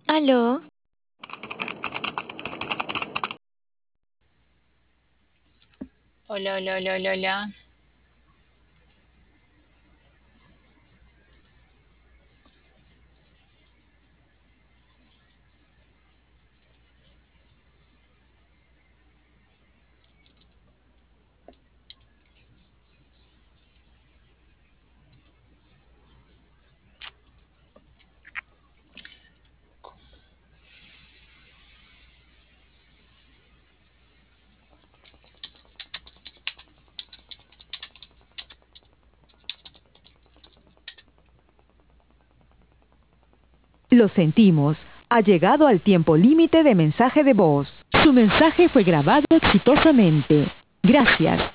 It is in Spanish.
Aló, Hola, hola, hola, hola, hola. Lo sentimos. Ha llegado al tiempo límite de mensaje de voz. Su mensaje fue grabado exitosamente. Gracias.